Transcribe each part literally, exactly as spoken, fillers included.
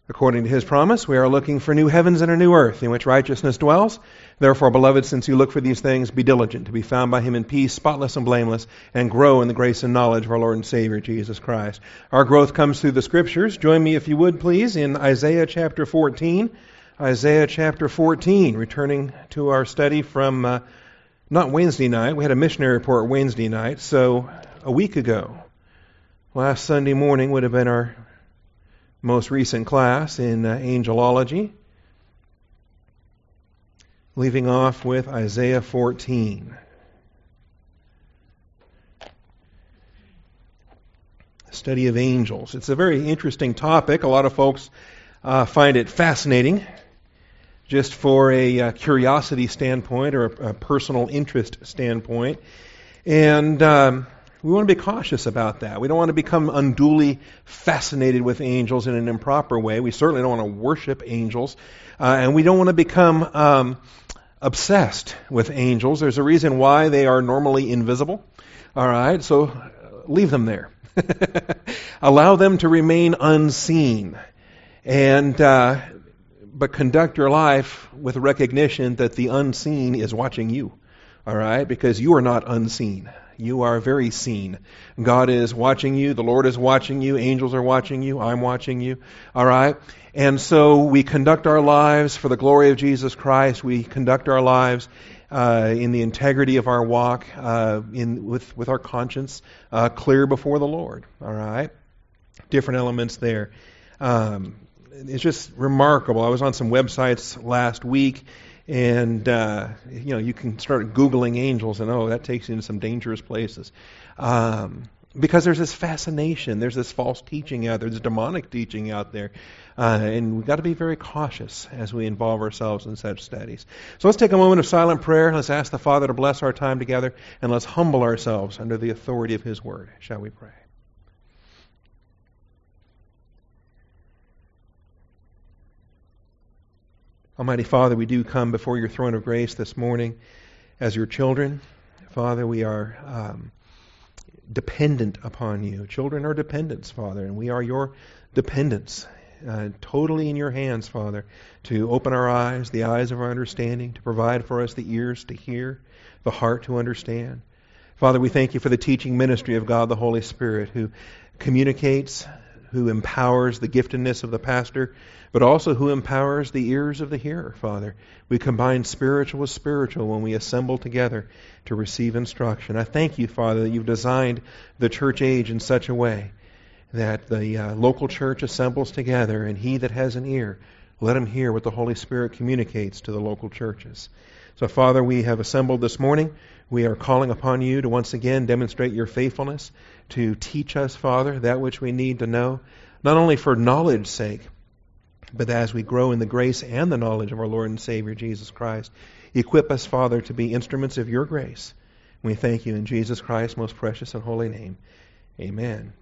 According to his promise, we are looking for new heavens and a new earth in which righteousness dwells. Therefore, beloved, since you look for these things, be diligent to be found by him in peace, spotless and blameless, and grow in the grace and knowledge of our Lord and Savior, Jesus Christ. Our growth comes through the Scriptures. Join me, if you would, please, in Isaiah chapter fourteen. Isaiah chapter fourteen, returning to our study from uh, not Wednesday night. We had a missionary report Wednesday night, so a week ago. Last Sunday morning would have been our most recent class in uh, angelology, leaving off with Isaiah fourteen. Study of angels. It's a very interesting topic. A lot of folks uh, find it fascinating, just for a uh, curiosity standpoint or a, a personal interest standpoint. And um, we want to be cautious about that. We don't want to become unduly fascinated with angels in an improper way. We certainly don't want to worship angels. Uh, and we don't want to become um, obsessed with angels. There's a reason why they are normally invisible. All right, so leave them there. Allow them to remain unseen. And uh, but conduct your life with recognition that the unseen is watching you. All right, because you are not unseen. You are very seen. God is watching you. The Lord is watching you. Angels are watching you. I'm watching you. All right? And so we conduct our lives for the glory of Jesus Christ. We conduct our lives uh, in the integrity of our walk, uh, in with, with our conscience uh, clear before the Lord. All right? Different elements there. Um, it's just remarkable. I was on some websites last week, and, uh, you know, you can start Googling angels, and, oh, that takes you into some dangerous places. Um, because there's this fascination. There's this false teaching out there. There's demonic teaching out there. Uh, and we've got to be very cautious as we involve ourselves in such studies. So let's take a moment of silent prayer. Let's ask the Father to bless our time together, and let's humble ourselves under the authority of His Word. Shall we pray? Almighty Father, we do come before your throne of grace this morning as your children. Father, we are um, dependent upon you. Children are dependents, Father, and we are your dependents, uh, totally in your hands, Father, to open our eyes, the eyes of our understanding, to provide for us the ears to hear, the heart to understand. Father, we thank you for the teaching ministry of God the Holy Spirit, who communicates, who empowers the giftedness of the pastor, but also who empowers the ears of the hearer, Father. We combine spiritual with spiritual when we assemble together to receive instruction. I thank you, Father, that you've designed the church age in such a way that the uh, local church assembles together, and he that has an ear, let him hear what the Holy Spirit communicates to the local churches. So, Father, we have assembled this morning. We are calling upon you to once again demonstrate your faithfulness, to teach us, Father, that which we need to know, not only for knowledge's sake, but as we grow in the grace and the knowledge of our Lord and Savior, Jesus Christ. Equip us, Father, to be instruments of your grace. We thank you in Jesus Christ's most precious and holy name. Amen.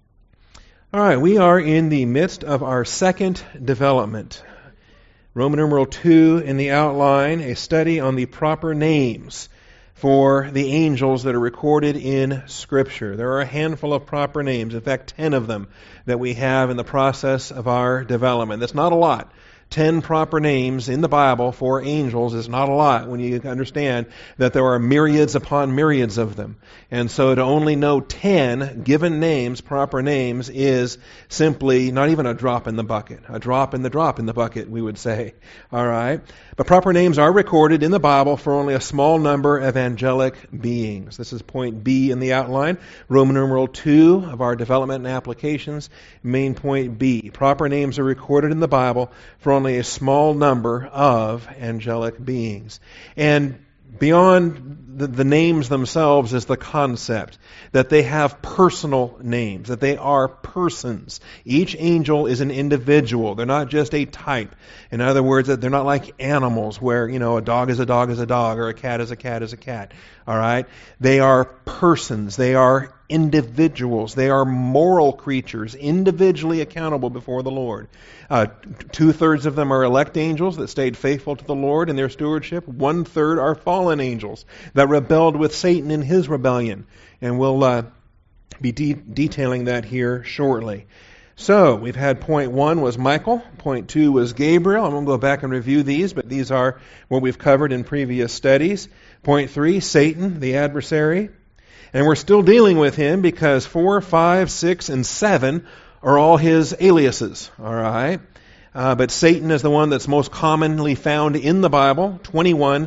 All right, we are in the midst of our second development. Roman numeral two in the outline, a study on the proper names for the angels that are recorded in Scripture. There are a handful of proper names, in fact, ten of them that we have in the process of our development. That's not a lot. Ten proper names in the Bible for angels is not a lot when you understand that there are myriads upon myriads of them. And so to only know ten given names, proper names, is simply not even a drop in the bucket. A drop in the drop in the bucket, we would say. All right? But proper names are recorded in the Bible for only a small number of angelic beings. This is point B in the outline. Roman numeral two of our development and applications, main point B. Proper names are recorded in the Bible for only a small number of angelic beings. And beyond the, the names themselves is the concept that they have personal names, that they are persons. Each angel is an individual. They're not just a type. In other words, that they're not like animals where, you know, a dog is a dog is a dog or a cat is a cat is a cat. All right? They are persons. They are individuals. They are moral creatures, individually accountable before the Lord. Uh, two-thirds of them are elect angels that stayed faithful to the Lord in their stewardship. One-third are fallen angels that rebelled with Satan in his rebellion. And we'll uh, be de- detailing that here shortly. So, we've had point one was Michael, point two was Gabriel. I'm going to go back and review these, but these are what we've covered in previous studies. Point three, Satan, the adversary. And we're still dealing with him because four, five, six, and seven are all his aliases, all right? Uh, but Satan is the one that's most commonly found in the Bible. twenty-one,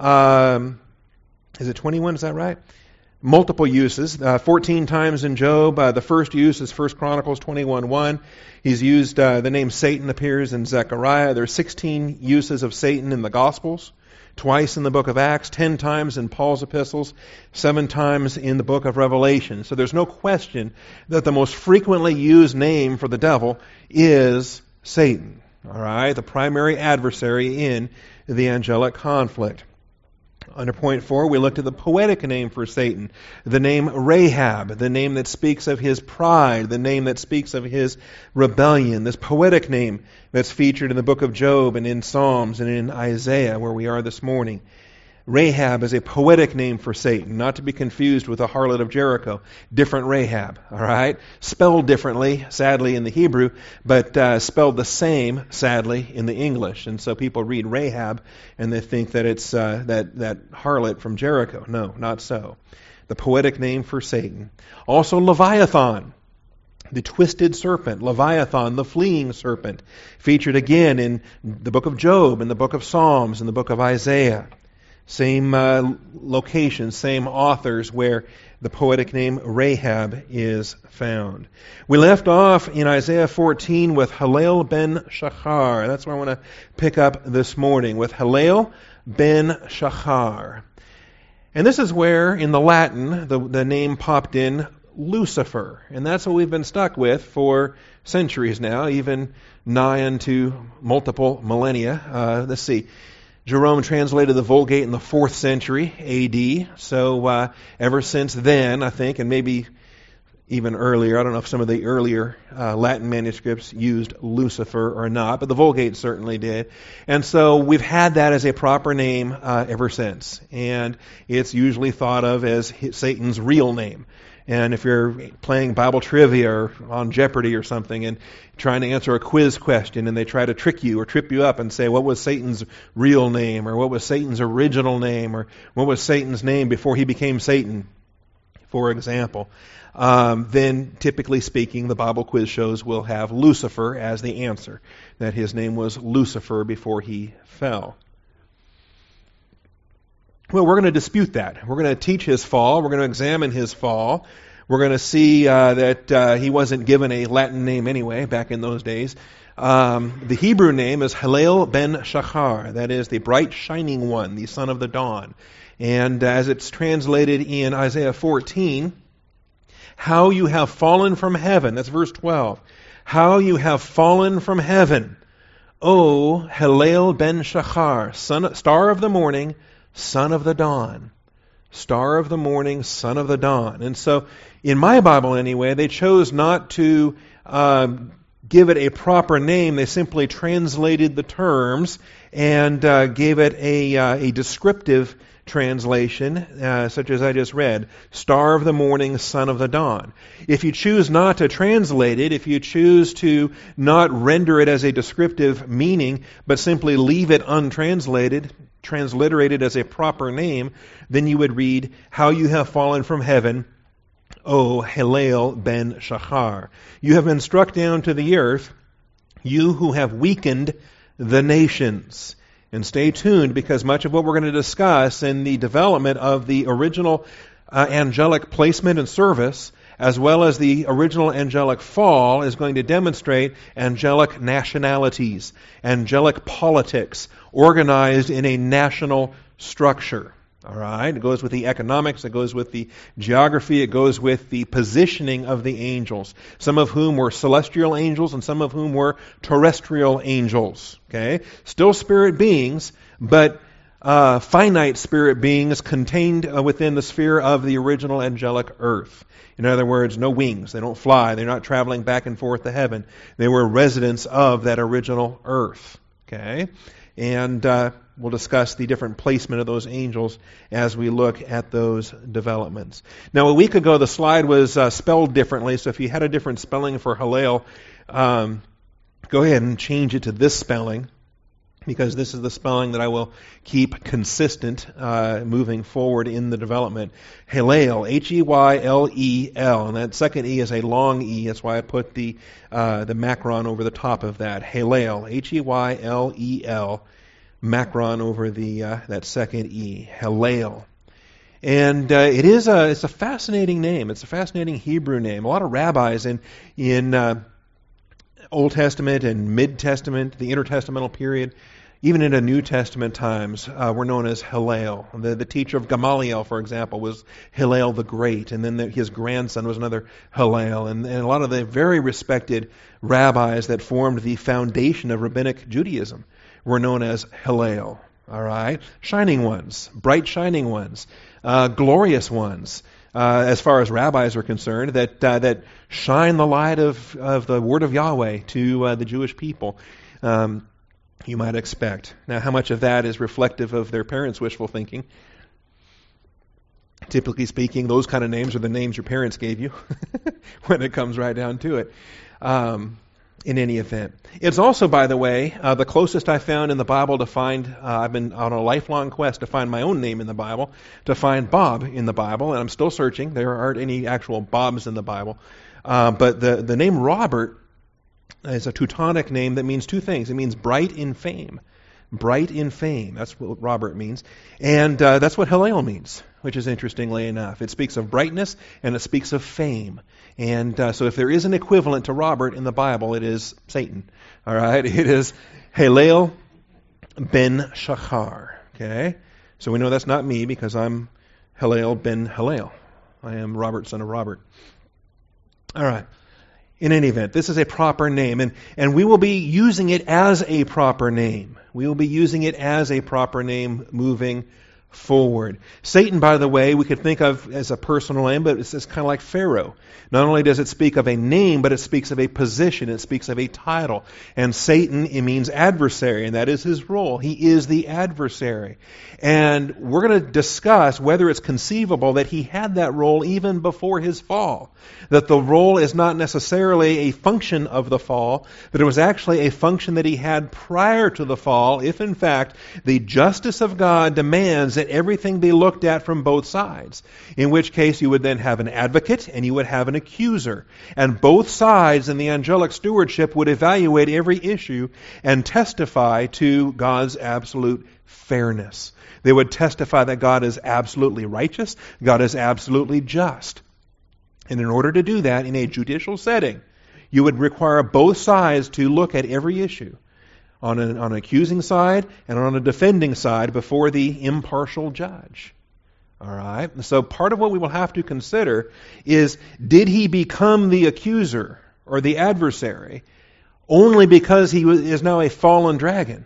um, is it twenty-one, is that right? Multiple uses, uh, fourteen times in Job. Uh, the first use is First Chronicles twenty-one one. He's used, uh, the name Satan appears in Zechariah. There are sixteen uses of Satan in the Gospels, twice in the book of Acts, ten times in Paul's epistles, seven times in the book of Revelation. So there's no question that the most frequently used name for the devil is Satan. All right, the primary adversary in the angelic conflict. Under point four, we looked at the poetic name for Satan, the name Rahab, the name that speaks of his pride, the name that speaks of his rebellion, this poetic name that's featured in the book of Job and in Psalms and in Isaiah, where we are this morning. Rahab is a poetic name for Satan, not to be confused with the harlot of Jericho. Different Rahab, all right? Spelled differently, sadly, in the Hebrew, but uh, spelled the same, sadly, in the English. And so people read Rahab and they think that it's uh, that, that harlot from Jericho. No, not so. The poetic name for Satan. Also Leviathan, the twisted serpent. Leviathan, the fleeing serpent, featured again in the book of Job, in the book of Psalms, in the book of Isaiah. Same uh, location, same authors where the poetic name Rahab is found. We left off in Isaiah fourteen with Halel ben Shachar. That's where I want to pick up this morning, with Halel ben Shachar. And this is where, in the Latin, the, the name popped in Lucifer. And that's what we've been stuck with for centuries now, even nigh into multiple millennia. Uh, let's see. Jerome translated the Vulgate in the fourth century A D, so uh, ever since then, I think, and maybe even earlier, I don't know if some of the earlier uh, Latin manuscripts used Lucifer or not, but the Vulgate certainly did. And so we've had that as a proper name uh, ever since, and it's usually thought of as Satan's real name. And if you're playing Bible trivia or on Jeopardy or something and trying to answer a quiz question and they try to trick you or trip you up and say, what was Satan's real name, or what was Satan's original name, or what was Satan's name before he became Satan, for example, um, then typically speaking, the Bible quiz shows will have Lucifer as the answer, that his name was Lucifer before he fell. Well, we're going to dispute that. We're going to teach his fall. We're going to examine his fall. We're going to see uh, that uh, he wasn't given a Latin name anyway back in those days. Um, the Hebrew name is Halel ben Shachar. That is the bright shining one, the son of the dawn. And as it's translated in Isaiah fourteen, how you have fallen from heaven. That's verse twelve. How you have fallen from heaven, O Halel ben Shachar, son, star of the morning, son of the dawn. Star of the morning, son of the dawn. And so, in my Bible anyway, they chose not to uh, give it a proper name. They simply translated the terms and uh, gave it a, uh, a descriptive translation, uh, such as I just read, star of the morning, son of the dawn. If you choose not to translate it, if you choose to not render it as a descriptive meaning, but simply leave it untranslated, transliterated as a proper name, then you would read, how you have fallen from heaven, O Halel ben Shachar. You have been struck down to the earth, you who have weakened the nations. And stay tuned, because much of what we're going to discuss in the development of the original uh, angelic placement and service, as well as the original angelic fall, is going to demonstrate angelic nationalities, angelic politics, organized in a national structure. All right, it goes with the economics, it goes with the geography, it goes with the positioning of the angels, some of whom were celestial angels and some of whom were terrestrial angels. Okay, still spirit beings, but uh, finite spirit beings contained uh, within the sphere of the original angelic earth. In other words, no wings, they don't fly, they're not traveling back and forth to heaven. They were residents of that original earth. Okay, and uh, we'll discuss the different placement of those angels as we look at those developments. Now, a week ago, the slide was uh, spelled differently, so if you had a different spelling for Hallel, um, go ahead and change it to this spelling, because this is the spelling that I will keep consistent uh, moving forward in the development. Hallel, H E Y L E L, and that second E is a long E. That's why I put the uh, the macron over the top of that. Hallel, H E Y L E L, macron over the uh, that second E. Hallel. And uh, it is a it's a fascinating name. It's a fascinating Hebrew name. A lot of rabbis in in uh, Old Testament and Mid Testament, the intertestamental period, even into New Testament times, uh, were known as Hillel. The, the teacher of Gamaliel, for example, was Hillel the Great, and then the, his grandson was another Hillel. And, and a lot of the very respected rabbis that formed the foundation of rabbinic Judaism were known as Hillel. All right, shining ones, bright shining ones, uh, glorious ones. Uh, as far as rabbis are concerned, that uh, that shine the light of, of the word of Yahweh to uh, the Jewish people, um, you might expect. Now, how much of that is reflective of their parents' wishful thinking? Typically speaking, those kind of names are the names your parents gave you when it comes right down to it. Um, in any event. It's also, by the way, uh, the closest I found in the Bible to find, uh, I've been on a lifelong quest to find my own name in the Bible, to find Bob in the Bible, and I'm still searching. There aren't any actual Bobs in the Bible. Uh, but the, the name Robert is a Teutonic name that means two things. It means bright in fame. Bright in fame. That's what Robert means. And uh, that's what Hillel means, which is interestingly enough. It speaks of brightness and it speaks of fame. And uh, so if there is an equivalent to Robert in the Bible, it is Satan. All right? It is Hillel ben Shachar. Okay? So we know that's not me because I'm Hillel ben Hillel. I am Robert, son of Robert. All right. In any event, this is a proper name, and, and we will be using it as a proper name. We will be using it as a proper name moving forward. Satan, by the way, we could think of as a personal name, but it's, it's kind of like Pharaoh. Not only does it speak of a name, but it speaks of a position. It speaks of a title. And Satan, it means adversary, and that is his role. He is the adversary. And we're going to discuss whether it's conceivable that he had that role even before his fall. That the role is not necessarily a function of the fall, but it was actually a function that he had prior to the fall, if in fact the justice of God demands that everything be looked at from both sides. In which case you would then have an advocate and you would have an accuser. And both sides in the angelic stewardship would evaluate every issue and testify to God's absolute fairness. They would testify that God is absolutely righteous, God is absolutely just. And in order to do that in a judicial setting, you would require both sides to look at every issue on an, on an accusing side and on a defending side before the impartial judge. All right? So part of what we will have to consider is, did he become the accuser or the adversary only because he is now a fallen dragon?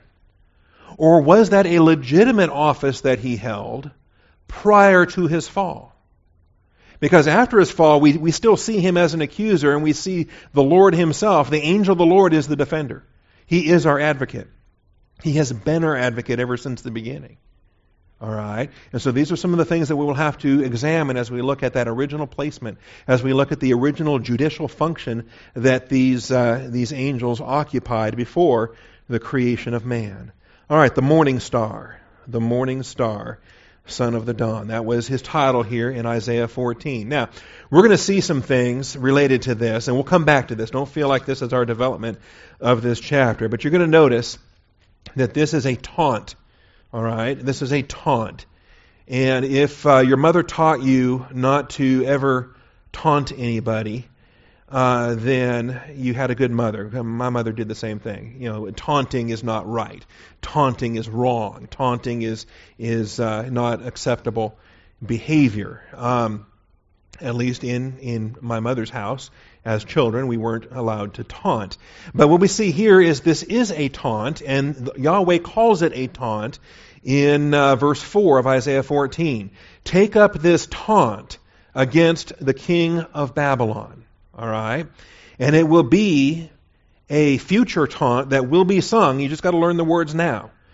Or was that a legitimate office that he held prior to his fall? Because after his fall, we, we still see him as an accuser, and we see the Lord himself, the angel of the Lord, is the defender. He is our advocate. He has been our advocate ever since the beginning. All right? And so these are some of the things that we will have to examine as we look at that original placement, as we look at the original judicial function that these uh, these angels occupied before the creation of man. All right, the morning star. The morning star. Son of the dawn. That was his title here in Isaiah fourteen. Now, we're going to see some things related to this, and we'll come back to this. Don't feel like this is our development of this chapter, but you're going to notice that this is a taunt. All right? This is a taunt. And if uh, your mother taught you not to ever taunt anybody, uh, then you had a good mother. My mother did the same thing. You know, taunting is not right. Taunting is wrong. Taunting is is uh, not acceptable behavior. Um, at least in, in my mother's house, as children, we weren't allowed to taunt. But what we see here is this is a taunt, and Yahweh calls it a taunt in uh, verse four of Isaiah fourteen. Take up this taunt against the king of Babylon. All right? And it will be a future taunt that will be sung. You just got to learn the words now.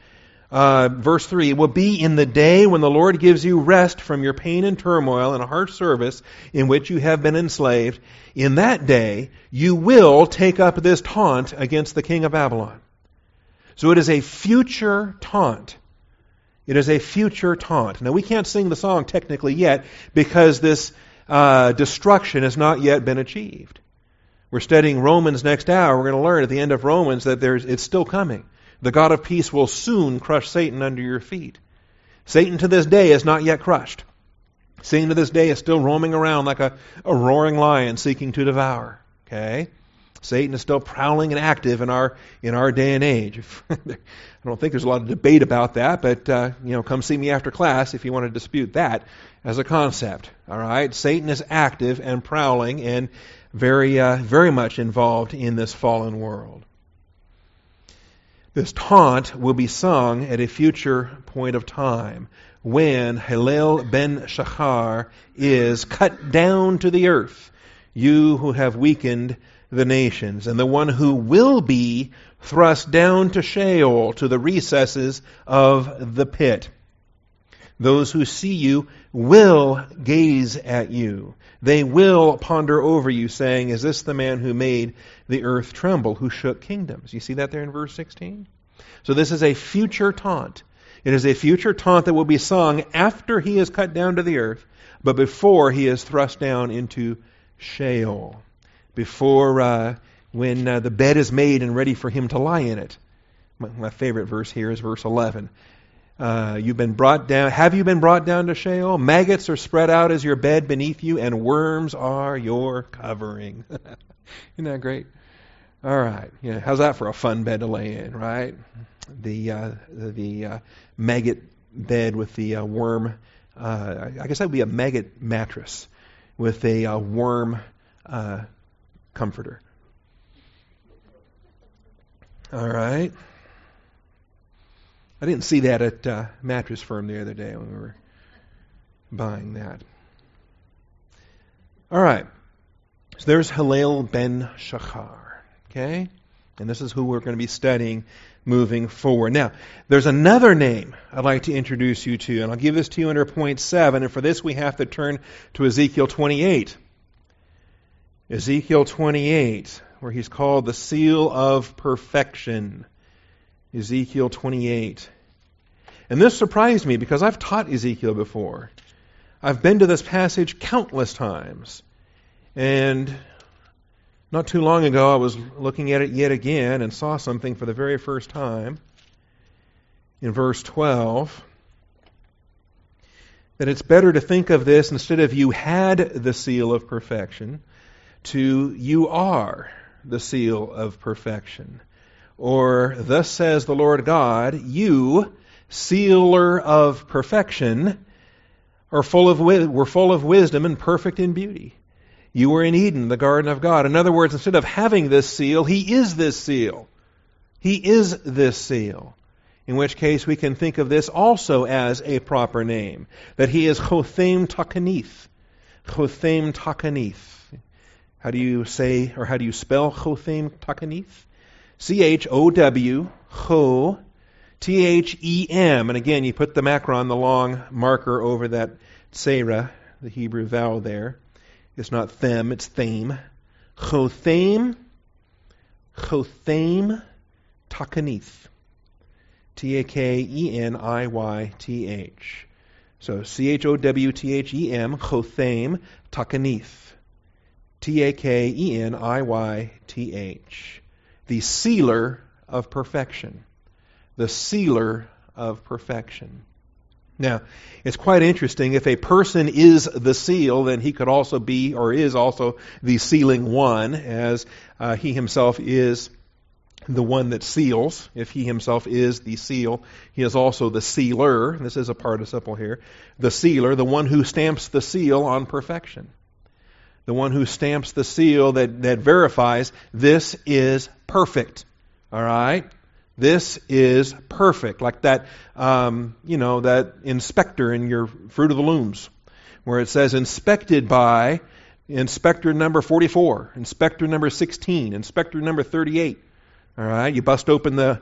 Uh, verse three, it will be in the day when the Lord gives you rest from your pain and turmoil and harsh service in which you have been enslaved. In that day, you will take up this taunt against the king of Babylon. So it is a future taunt. It is a future taunt. Now, we can't sing the song technically yet because this uh, destruction has not yet been achieved. We're studying Romans next hour. We're going to learn at the end of Romans that there's it's still coming. The God of peace will soon crush Satan under your feet. Satan to this day is not yet crushed. Satan to this day is still roaming around like a, a roaring lion seeking to devour. Okay? Satan is still prowling and active in our in our day and age. I don't think there's a lot of debate about that, but uh, you know, come see me after class if you want to dispute that as a concept. All right? Satan is active and prowling and very uh, very much involved in this fallen world. This taunt will be sung at a future point of time when Hillel ben Shachar is cut down to the earth, you who have weakened the nations, and the one who will be thrust down to Sheol, to the recesses of the pit. Those who see you will gaze at you. They will ponder over you, saying, is this the man who made the earth tremble, who shook kingdoms? You see that there in verse sixteen? So this is a future taunt. It is a future taunt that will be sung after he is cut down to the earth, but before he is thrust down into Sheol. Before, uh, when uh, the bed is made and ready for him to lie in it. My, my favorite verse here is verse eleven. Uh, you've been brought down. Have you been brought down to Sheol? Maggots are spread out as your bed beneath you, and worms are your covering. Isn't that great? All right. Yeah, how's that for a fun bed to lay in, right? The uh, the, the uh, maggot bed with the uh, worm. Uh, I guess that would be a maggot mattress with a uh, worm uh, comforter. All right. I didn't see that at uh, Mattress Firm the other day when we were buying that. All right. So there's Hillel ben Shachar. Okay? And this is who we're going to be studying moving forward. Now, there's another name I'd like to introduce you to, and I'll give this to you under point seven, and for this we have to turn to Ezekiel twenty-eight. Ezekiel twenty-eight, where he's called the seal of perfection. Ezekiel twenty-eight. And this surprised me because I've taught Ezekiel before. I've been to this passage countless times. And not too long ago I was looking at it yet again and saw something for the very first time. In verse twelve, that it's better to think of this instead of you had the seal of perfection to you are the seal of perfection. Or, thus says the Lord God, you, sealer of perfection, are full of were full of wisdom and perfect in beauty. You were in Eden, the garden of God. In other words, instead of having this seal, He is this seal. He is this seal. In which case we can think of this also as a proper name. That He is Chothem Takanith. Chothem Takanith. How do you say, or how do you spell Chothem Takanith? C H O W, Cho, T H E M. And again, you put the macron, the long marker over that Sarah, the Hebrew vowel there. It's not them, it's thame. Chothem, Chothem Takanith. T A K E N I Y T H. So C H O W T H E M, Chothem Takanith. T A K E N I Y T H. The sealer of perfection. The sealer of perfection. Now, it's quite interesting. If a person is the seal, then he could also be, or is also, the sealing one, as uh, he himself is the one that seals. If he himself is the seal, he is also the sealer. This is a participle here. The sealer, the one who stamps the seal on perfection. The one who stamps the seal that, that verifies this is perfect. All right? This is perfect. Like that, um, you know, that inspector in your Fruit of the Looms, where it says inspected by inspector number forty-four, inspector number sixteen, inspector number thirty-eight. All right? You bust open the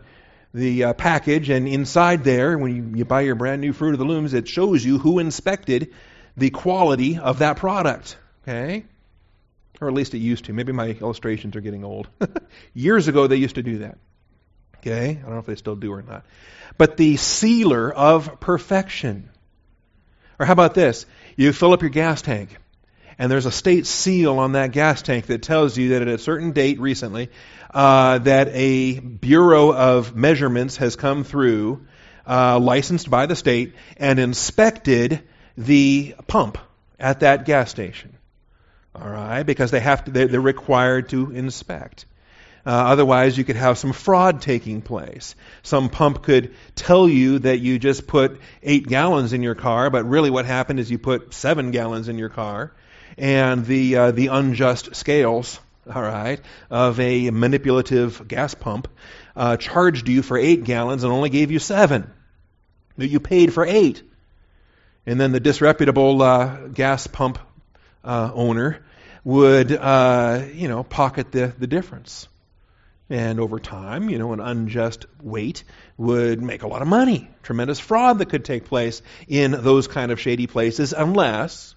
the uh, package, and inside there, when you, you buy your brand new Fruit of the Looms, it shows you who inspected the quality of that product. Okay? Or at least it used to. Maybe my illustrations are getting old. Years ago, they used to do that. Okay? I don't know if they still do or not. But the sealer of perfection. Or how about this? You fill up your gas tank, and there's a state seal on that gas tank that tells you that at a certain date recently, uh, that a Bureau of Measurements has come through, uh, licensed by the state, and inspected the pump at that gas station. All right? Because they have to, they're, they're required to inspect. Uh, otherwise, you could have some fraud taking place. Some pump could tell you that you just put eight gallons in your car, but really what happened is you put seven gallons in your car. And the uh, the unjust scales, all right, of a manipulative gas pump uh, charged you for eight gallons and only gave you seven. You paid for eight. And then the disreputable uh, gas pump uh, owner would, uh, you know, pocket the, the difference. And over time, you know, an unjust weight would make a lot of money. Tremendous fraud that could take place in those kind of shady places unless,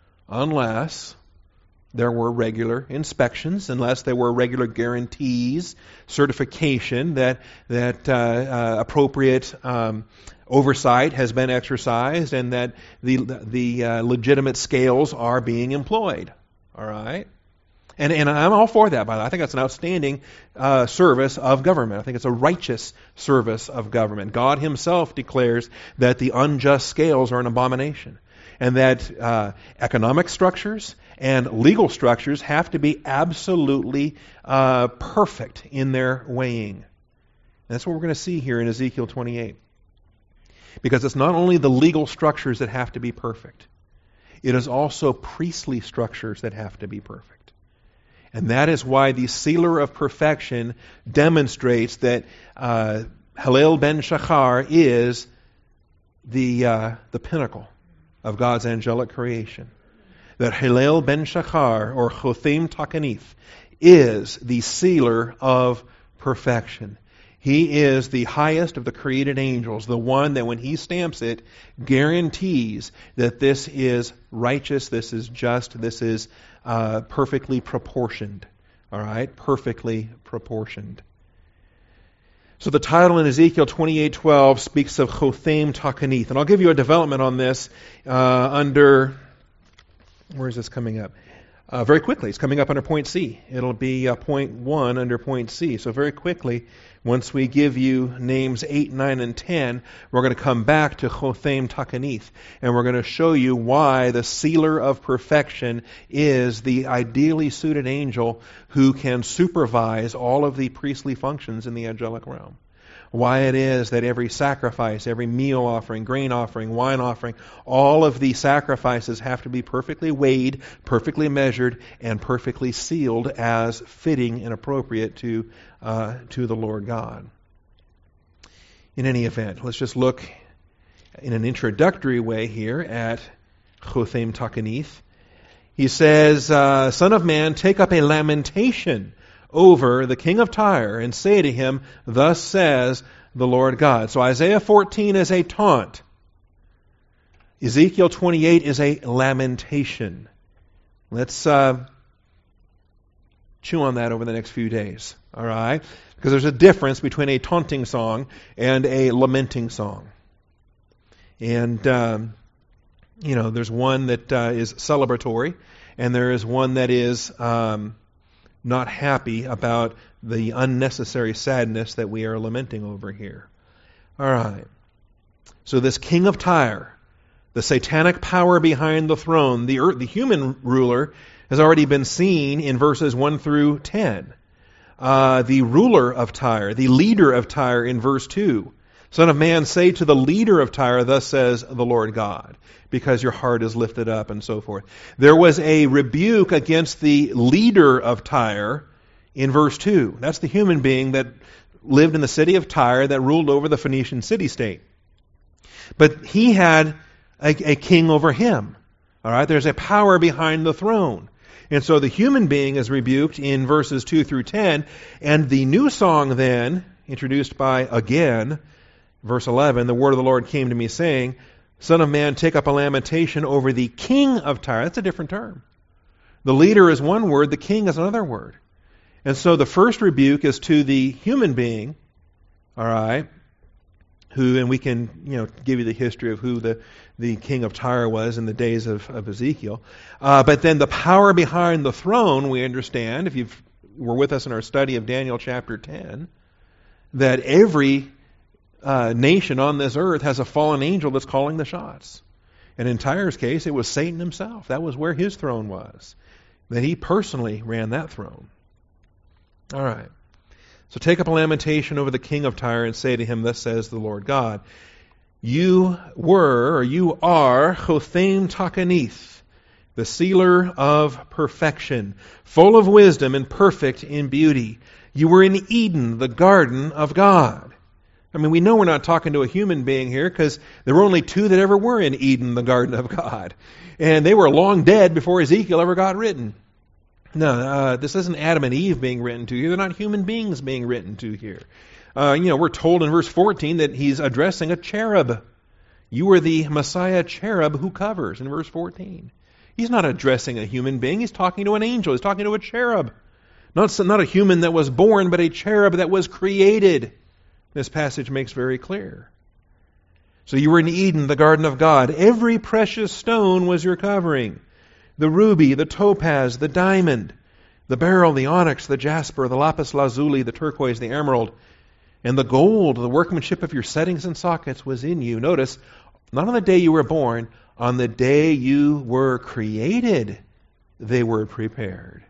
unless there were regular inspections, unless there were regular guarantees, certification that that uh, uh, appropriate um, oversight has been exercised and that the the uh, legitimate scales are being employed. All right? And, and I'm all for that, by the way. I think that's an outstanding uh, service of government. I think it's a righteous service of government. God himself declares that the unjust scales are an abomination, and that uh, economic structures and legal structures have to be absolutely uh, perfect in their weighing. And that's what we're going to see here in Ezekiel twenty-eight. Because it's not only the legal structures that have to be perfect, it is also priestly structures that have to be perfect. And that is why the sealer of perfection demonstrates that uh, Hillel ben Shachar is the uh, the pinnacle of God's angelic creation. That Hillel ben Shachar, or Chotham Takanith, is the sealer of perfection. He is the highest of the created angels, the one that when he stamps it, guarantees that this is righteous, this is just, this is uh, perfectly proportioned. All right? Perfectly proportioned. So the title in Ezekiel twenty-eight twelve speaks of Chotham Takanith. And I'll give you a development on this uh, under, where is this coming up? Uh, very quickly. It's coming up under point C. It'll be uh, point one under point C. So very quickly, once we give you names eight, nine, and ten, we're going to come back to Chotham Takanith, and we're going to show you why the sealer of perfection is the ideally suited angel who can supervise all of the priestly functions in the angelic realm. Why it is that every sacrifice, every meal offering, grain offering, wine offering, all of the sacrifices have to be perfectly weighed, perfectly measured, and perfectly sealed as fitting and appropriate to uh, to the Lord God. In any event, let's just look in an introductory way here at Chotham Takanith. He says, uh, Son of man, take up a lamentation over the king of Tyre and say to him, thus says the Lord God. So Isaiah fourteen is a taunt. Ezekiel twenty-eight is a lamentation. Let's uh, chew on that over the next few days. All right? Because there's a difference between a taunting song and a lamenting song. And, um, you know, there's one that uh, is celebratory, and there is one that is Um, not happy about the unnecessary sadness that we are lamenting over here. All right. So this king of Tyre, the satanic power behind the throne, the earth, the human ruler, has already been seen in verses one through ten. Uh, the ruler of Tyre, the leader of Tyre in verse two. Son of man, say to the leader of Tyre, thus says the Lord God, because your heart is lifted up, and so forth. There was a rebuke against the leader of Tyre in verse two. That's the human being that lived in the city of Tyre that ruled over the Phoenician city-state. But he had a, a king over him. All right, there's a power behind the throne. And so the human being is rebuked in verses two through ten, and the new song then introduced by, again, verse eleven, the word of the Lord came to me saying, Son of man, take up a lamentation over the king of Tyre. That's a different term. The leader is one word, the king is another word. And so the first rebuke is to the human being, all right, who, and we can, you know, give you the history of who the, the king of Tyre was in the days of, of Ezekiel. Uh, but then the power behind the throne, we understand, if you were with us in our study of Daniel chapter ten, that every uh, nation on this earth has a fallen angel that's calling the shots. And in Tyre's case, it was Satan himself. That was where his throne was. That he personally ran that throne. All right. So take up a lamentation over the king of Tyre and say to him, Thus says the Lord God, You were, or you are, Hotham Takanith, the sealer of perfection, full of wisdom and perfect in beauty. You were in Eden, the garden of God. I mean, we know we're not talking to a human being here because there were only two that ever were in Eden, the garden of God. And they were long dead before Ezekiel ever got written. No, uh, this isn't Adam and Eve being written to here. They're not human beings being written to here. Uh, you know, we're told in verse fourteen that he's addressing a cherub. You are the Messiah cherub who covers, in verse fourteen. He's not addressing a human being. He's talking to an angel. He's talking to a cherub. Not, not a human that was born, but a cherub that was created. This passage makes very clear. So you were in Eden, the garden of God. Every precious stone was your covering. The ruby, the topaz, the diamond, the beryl, the onyx, the jasper, the lapis lazuli, the turquoise, the emerald, and the gold, the workmanship of your settings and sockets was in you. Notice, not on the day you were born, on the day you were created, they were prepared.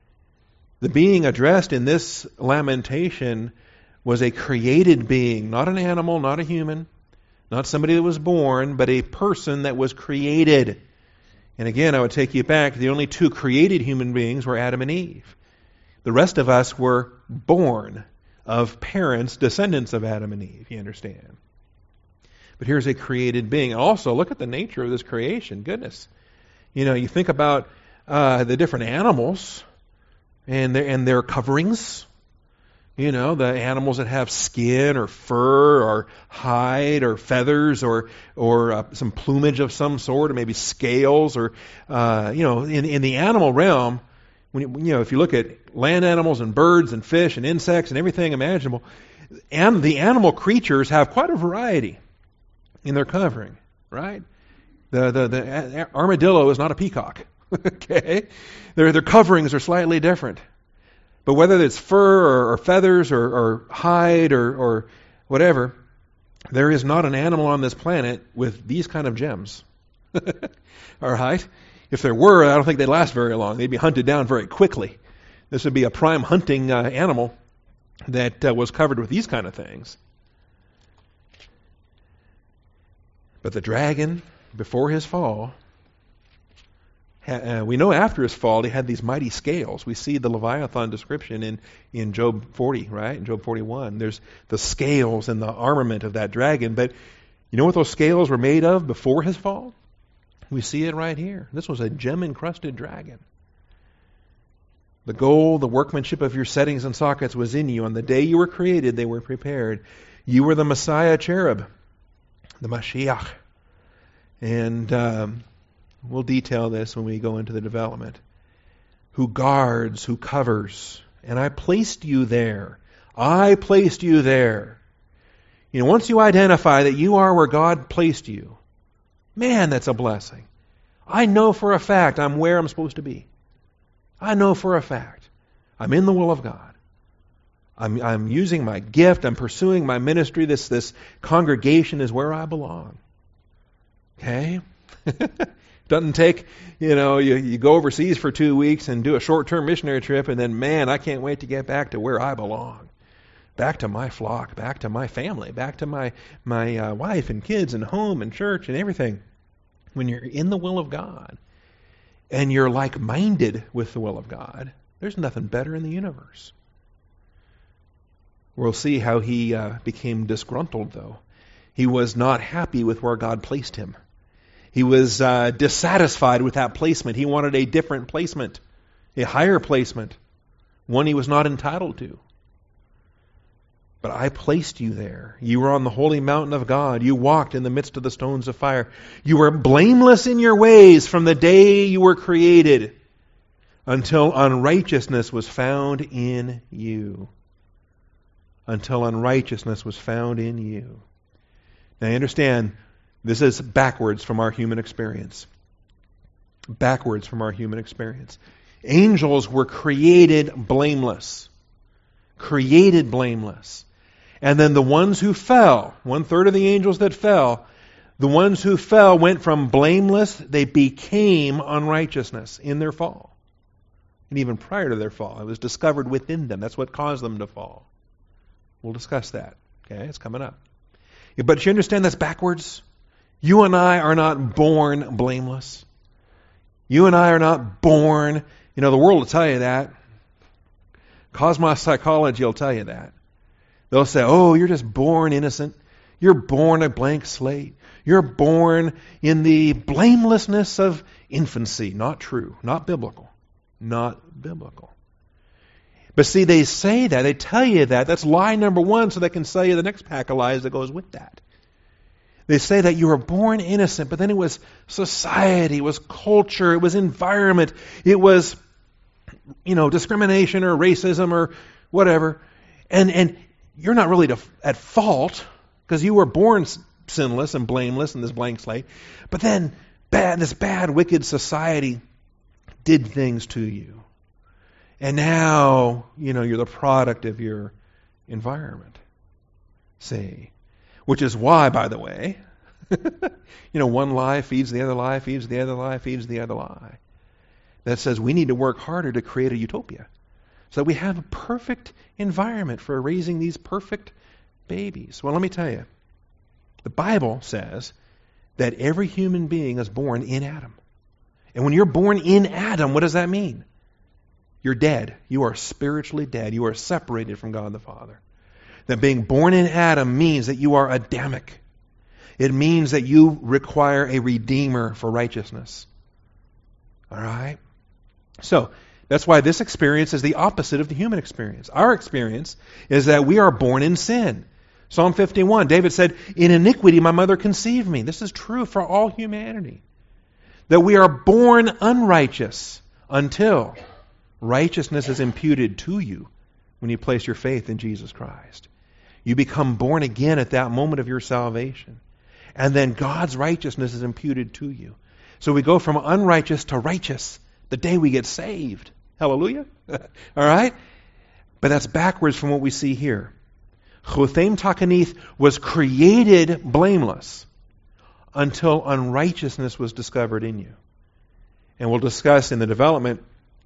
The being addressed in this lamentation was a created being, not an animal, not a human, not somebody that was born, but a person that was created. And again, I would take you back, the only two created human beings were Adam and Eve. The rest of us were born of parents, descendants of Adam and Eve, you understand. But here's a created being. Also, look at the nature of this creation. Goodness. You know, you think about uh, the different animals and their, and their coverings. You know, the animals that have skin or fur or hide or feathers or or uh, some plumage of some sort, or maybe scales, or uh, you know, in in the animal realm, when you, you know, if you look at land animals and birds and fish and insects and everything imaginable, and the animal creatures have quite a variety in their covering, right? The the the armadillo is not a peacock, okay? Their their coverings are slightly different. But whether it's fur or, or feathers or, or hide or, or whatever, there is not an animal on this planet with these kind of gems. All right? If there were, I don't think they'd last very long. They'd be hunted down very quickly. This would be a prime hunting uh, animal that uh, was covered with these kind of things. But the dragon, before his fall, Uh, we know after his fall, he had these mighty scales. We see the Leviathan description in, in Job forty, right? In Job forty-one. There's the scales and the armament of that dragon. But you know what those scales were made of before his fall? We see it right here. This was a gem-encrusted dragon. The gold, the workmanship of your settings and sockets was in you. On the day you were created, they were prepared. You were the Messiah cherub, the Mashiach. And Um, we'll detail this when we go into the development. Who guards, who covers. And I placed you there. I placed you there. You know, once you identify that you are where God placed you, man, that's a blessing. I know for a fact I'm where I'm supposed to be. I know for a fact. I'm in the will of God. I'm, I'm using my gift. I'm pursuing my ministry. This, this congregation is where I belong. Okay? Doesn't take, you know, you, you go overseas for two weeks and do a short-term missionary trip, and then, man, I can't wait to get back to where I belong. Back to my flock, back to my family, back to my, my uh, wife and kids and home and church and everything. When you're in the will of God and you're like-minded with the will of God, there's nothing better in the universe. We'll see how he uh, became disgruntled, though. He was not happy with where God placed him. He was uh, dissatisfied with that placement. He wanted a different placement, a higher placement, one he was not entitled to. But I placed you there. You were on the holy mountain of God. You walked in the midst of the stones of fire. You were blameless in your ways from the day you were created until unrighteousness was found in you. Until unrighteousness was found in you. Now, I understand this is backwards from our human experience. Backwards from our human experience. Angels were created blameless. Created blameless. And then the ones who fell, one third of the angels that fell, the ones who fell went from blameless, they became unrighteousness in their fall. And even prior to their fall, it was discovered within them. That's what caused them to fall. We'll discuss that. Okay, it's coming up. Yeah, but you understand that's backwards? You and I are not born blameless. You and I are not born, you know, the world will tell you that. Cosmos psychology will tell you that. They'll say, oh, you're just born innocent. You're born a blank slate. You're born in the blamelessness of infancy. Not true. Not biblical. Not biblical. But see, they say that. They tell you that. That's lie number one, so they can sell you the next pack of lies that goes with that. They say that you were born innocent, but then it was society, it was culture, it was environment, it was, you know, discrimination or racism or whatever. And and you're not really to, at fault because you were born sinless and blameless in this blank slate. But then bad, this bad, wicked society did things to you. And now, you know, you're the product of your environment. See? Which is why, by the way, you know, one lie feeds the other lie, feeds the other lie, feeds the other lie. That says we need to work harder to create a utopia. So that we have a perfect environment for raising these perfect babies. Well, let me tell you. The Bible says that every human being is born in Adam. And when you're born in Adam, what does that mean? You're dead. You are spiritually dead. You are separated from God the Father. That being born in Adam means that you are Adamic. It means that you require a redeemer for righteousness. All right? So, that's why this experience is the opposite of the human experience. Our experience is that we are born in sin. Psalm fifty-one, David said, in iniquity my mother conceived me. This is true for all humanity. That we are born unrighteous until righteousness is imputed to you when you place your faith in Jesus Christ. You become born again at that moment of your salvation. And then God's righteousness is imputed to you. So we go from unrighteous to righteous the day we get saved. Hallelujah. All right? But that's backwards from what we see here. Chothem Takanith was created blameless until unrighteousness was discovered in you. And we'll discuss in the development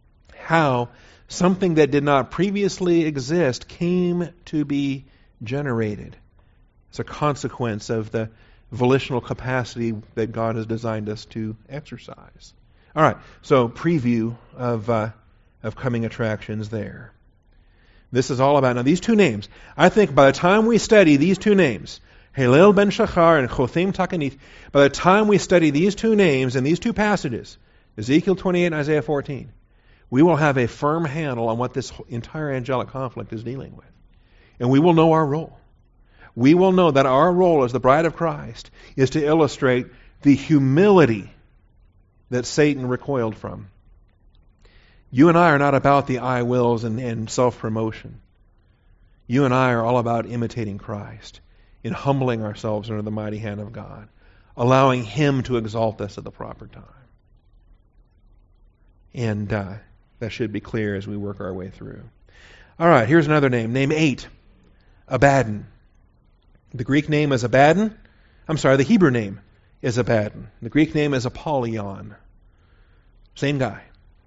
how something that did not previously exist came to be generated. It's a consequence of the volitional capacity that God has designed us to exercise. All right, so preview of uh, of coming attractions there. This is all about, now these two names, I think by the time we study these two names, Halel ben Shachar and Chothem Takanith, by the time we study these two names and these two passages, Ezekiel twenty-eight and Isaiah fourteen, we will have a firm handle on what this entire angelic conflict is dealing with. And we will know our role. We will know that our role as the bride of Christ is to illustrate the humility that Satan recoiled from. You and I are not about the I wills and, and self-promotion. You and I are all about imitating Christ, in humbling ourselves under the mighty hand of God, allowing Him to exalt us at the proper time. And uh, that should be clear as we work our way through. All right, here's another name. Name eight, Abaddon. The Greek name is Abaddon. I'm sorry, the Hebrew name is Abaddon. The Greek name is Apollyon. Same guy.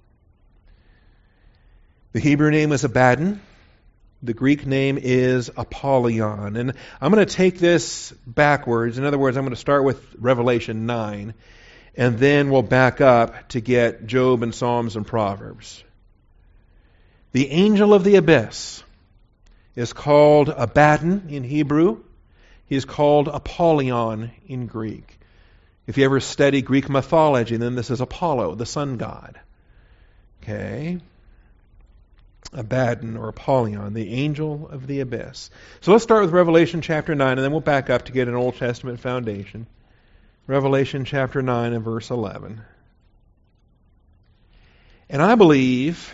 The Hebrew name is Abaddon. The Greek name is Apollyon. And I'm going to take this backwards. In other words, I'm going to start with Revelation nine, and then we'll back up to get Job and Psalms and Proverbs. The angel of the abyss is called Abaddon in Hebrew. He is called Apollyon in Greek. If you ever study Greek mythology, then this is Apollo, the sun god. Okay? Abaddon or Apollyon, the angel of the abyss. So let's start with Revelation chapter nine, and then we'll back up to get an Old Testament foundation. Revelation chapter nine and verse eleven. And I believe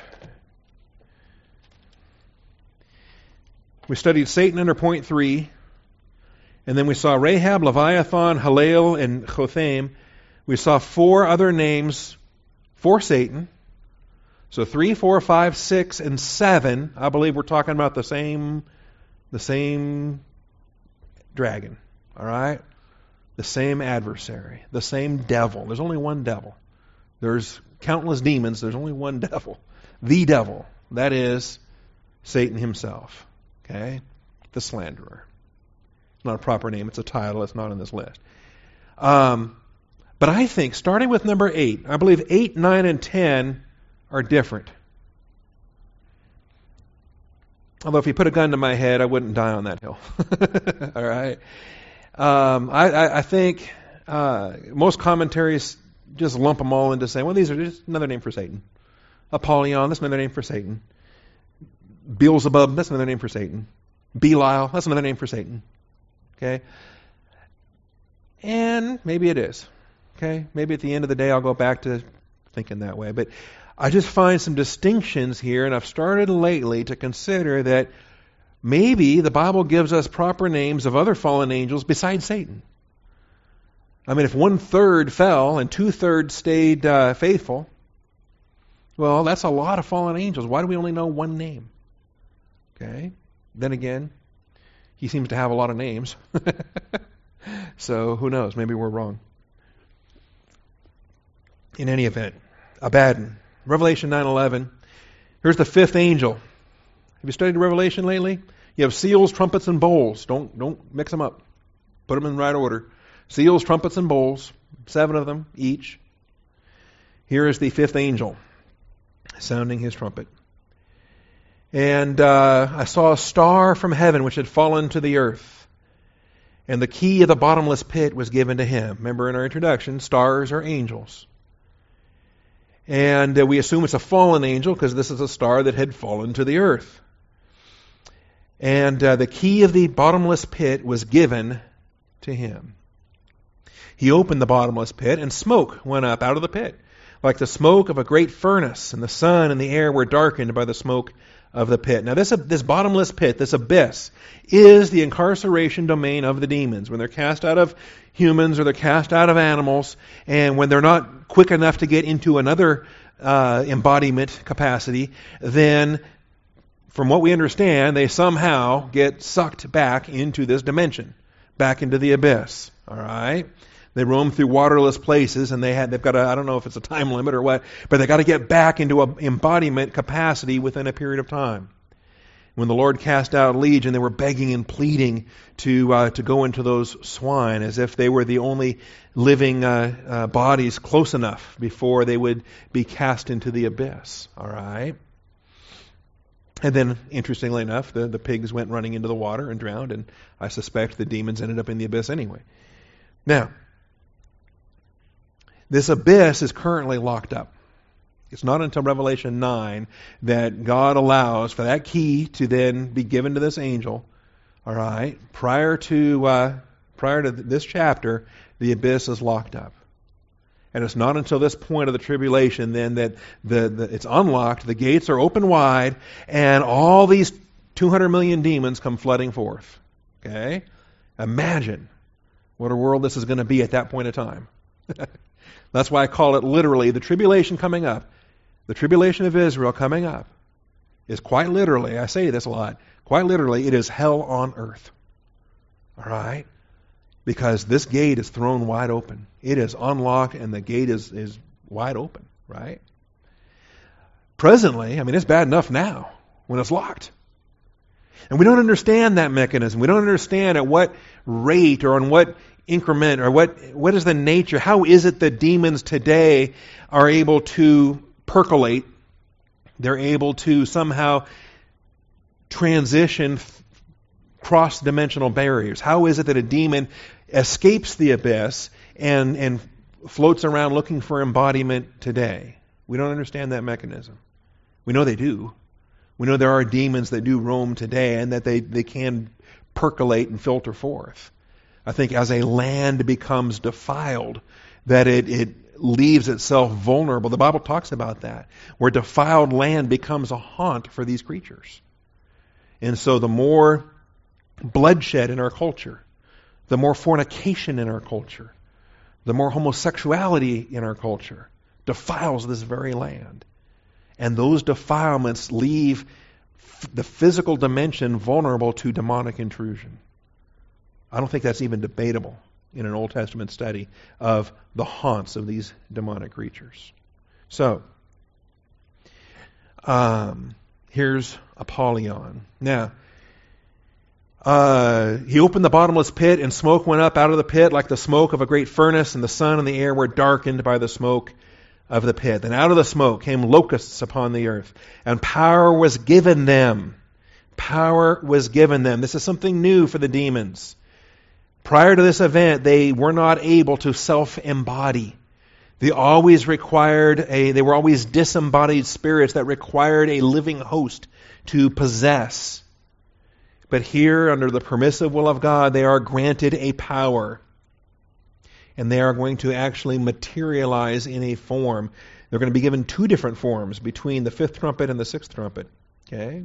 we studied Satan under point three, and then we saw Rahab, Leviathan, Halel, and Chotham. We saw four other names for Satan. So three, four, five, six, and seven, I believe we're talking about the same, the same dragon. All right? The same adversary, the same devil. There's only one devil. There's countless demons. There's only one devil. The devil. That is Satan himself. Okay? The slanderer. It's not a proper name. It's a title. It's not on this list. Um, but I think, starting with number eight, I believe eight, nine, and ten are different. Although if you put a gun to my head, I wouldn't die on that hill. All right? Um, I, I, I think uh, most commentaries just lump them all into saying, well, these are just another name for Satan. Apollyon, that's another name for Satan. Beelzebub, that's another name for Satan. Belial, that's another name for Satan. Okay? And maybe it is. Okay? Maybe at the end of the day I'll go back to thinking that way. But I just find some distinctions here, and I've started lately to consider that maybe the Bible gives us proper names of other fallen angels besides Satan. I mean, if one-third fell and two-thirds stayed uh, faithful, well, that's a lot of fallen angels. Why do we only know one name? Okay? Then again, he seems to have a lot of names. So who knows? Maybe we're wrong. In any event, Abaddon. Revelation nine eleven. Here's the fifth angel. Have you studied Revelation lately? You have seals, trumpets, and bowls. Don't don't mix them up. Put them in the right order. Seals, trumpets, and bowls. Seven of them each. Here is the fifth angel sounding his trumpet. And uh, I saw a star from heaven which had fallen to the earth. And the key of the bottomless pit was given to him. Remember in our introduction, stars are angels. And uh, we assume it's a fallen angel because this is a star that had fallen to the earth. And uh, the key of the bottomless pit was given to him. He opened the bottomless pit, and smoke went up out of the pit, like the smoke of a great furnace, and the sun and the air were darkened by the smoke of the pit. Now this, this bottomless pit, this abyss, is the incarceration domain of the demons. When they're cast out of humans or they're cast out of animals, and when they're not quick enough to get into another uh, embodiment capacity, then from what we understand, they somehow get sucked back into this dimension, back into the abyss. All right? They roam through waterless places, and they had, they've got a, I don't know if it's a time limit or what, but they've got to get back into an embodiment capacity within a period of time. When the Lord cast out Legion, they were begging and pleading to uh, to go into those swine as if they were the only living uh, uh, bodies close enough before they would be cast into the abyss. All right? And then, interestingly enough, the, the pigs went running into the water and drowned, and I suspect the demons ended up in the abyss anyway. Now, this abyss is currently locked up. It's not until Revelation nine that God allows for that key to then be given to this angel. All right? Prior to uh, prior to this chapter, the abyss is locked up. And it's not until this point of the tribulation then that the, the it's unlocked, the gates are open wide, and all these two hundred million demons come flooding forth. Okay? Imagine what a world this is going to be at that point in time. That's why I call it literally the tribulation coming up. The tribulation of Israel coming up is quite literally, I say this a lot, quite literally, it is hell on earth. All right? Because this gate is thrown wide open. It is unlocked and the gate is, is wide open, right? Presently, I mean, it's bad enough now when it's locked. And we don't understand that mechanism. We don't understand at what rate or on what increment or what what is the nature, how is it that demons today are able to percolate, they're able to somehow transition cross-dimensional barriers. How is it that a demon escapes the abyss and, and floats around looking for embodiment today? We don't understand that mechanism. We know they do. We know there are demons that do roam today and that they, they can percolate and filter forth. I think as a land becomes defiled, that it, it leaves itself vulnerable. The Bible talks about that, where defiled land becomes a haunt for these creatures. And so the more bloodshed in our culture, the more fornication in our culture, the more homosexuality in our culture defiles this very land. And those defilements leave f- the physical dimension vulnerable to demonic intrusion. I don't think that's even debatable in an Old Testament study of the haunts of these demonic creatures. So, um, here's Apollyon. Now, uh, he opened the bottomless pit, and smoke went up out of the pit like the smoke of a great furnace, and the sun and the air were darkened by the smoke of the pit. And out of the smoke came locusts upon the earth, and power was given them. Power was given them. This is something new for the demons. Prior to this event, they were not able to self-embody. They always required a, they were always disembodied spirits that required a living host to possess. But here, under the permissive will of God, they are granted a power. And they are going to actually materialize in a form. They're going to be given two different forms between the fifth trumpet and the sixth trumpet. Okay?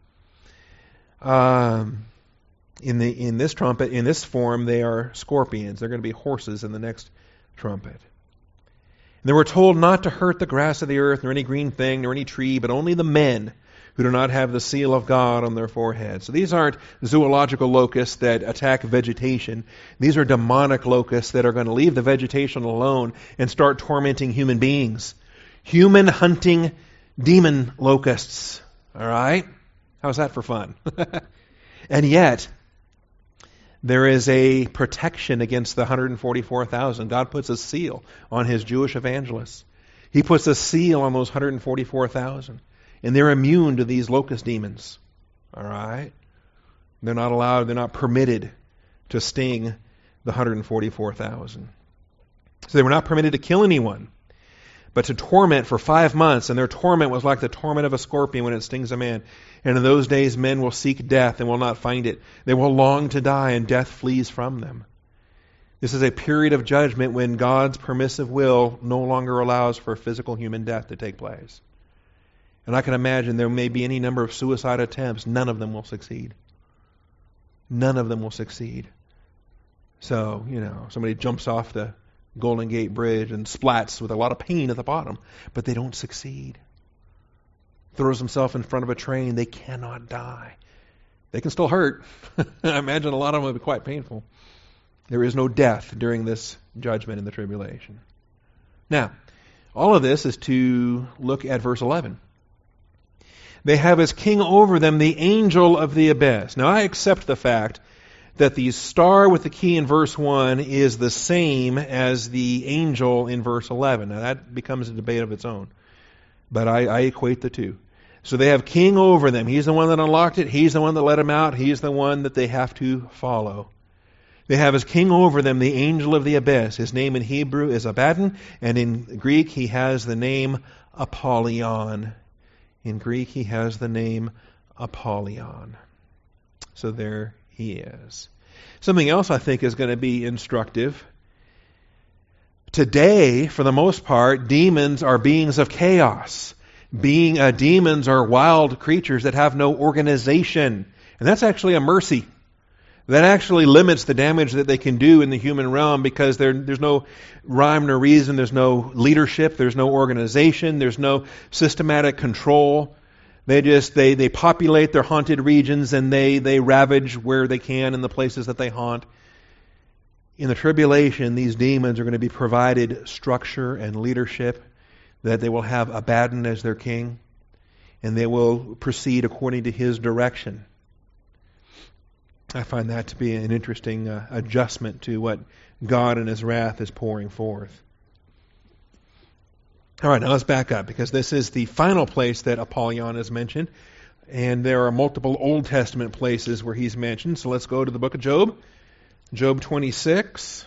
Um... In the in this trumpet, in this form, they are scorpions. They're going to be horses in the next trumpet. And they were told not to hurt the grass of the earth, nor any green thing, nor any tree, but only the men who do not have the seal of God on their foreheads. So these aren't zoological locusts that attack vegetation. These are demonic locusts that are going to leave the vegetation alone and start tormenting human beings. Human hunting demon locusts. All right? How's that for fun? And yet, there is a protection against the one hundred forty-four thousand. God puts a seal on His Jewish evangelists. He puts a seal on those one hundred forty-four thousand. And they're immune to these locust demons. All right? They're not allowed, they're not permitted to sting the one hundred forty-four thousand. So they were not permitted to kill anyone, but to torment for five months. And their torment was like the torment of a scorpion when it stings a man. And in those days men will seek death and will not find it. They will long to die, and death flees from them. This is a period of judgment when God's permissive will no longer allows for physical human death to take place. And I can imagine there may be any number of suicide attempts. None of them will succeed. None of them will succeed. So, you know, somebody jumps off the Golden Gate Bridge and splats with a lot of pain at the bottom, but they don't succeed. Throws himself in front of a train, they cannot die. They can still hurt. I imagine a lot of them will be quite painful. There is no death during this judgment in the tribulation. Now, all of this is to look at verse eleven. They have as king over them the angel of the abyss. Now, I accept the fact that the star with the key in verse one is the same as the angel in verse eleven. Now, that becomes a debate of its own. But I, I equate the two. So they have king over them. He's the one that unlocked it. He's the one that let them out. He's the one that they have to follow. They have as king over them the angel of the abyss. His name in Hebrew is Abaddon, and in Greek he has the name Apollyon. In Greek he has the name Apollyon. So there he is. Something else I think is going to be instructive. Today, for the most part, demons are beings of chaos. Being uh, demons are wild creatures that have no organization. And that's actually a mercy. That actually limits the damage that they can do in the human realm, because there, there's no rhyme nor reason, there's no leadership, there's no organization, there's no systematic control. They just, they, they populate their haunted regions, and they, they ravage where they can in the places that they haunt. In the tribulation, these demons are going to be provided structure and leadership, that they will have Abaddon as their king, and they will proceed according to his direction. I find that to be an interesting uh, adjustment to what God in His wrath is pouring forth. All right, now let's back up, because this is the final place that Apollyon is mentioned, and there are multiple Old Testament places where he's mentioned. So let's go to the book of Job, Job twenty-six.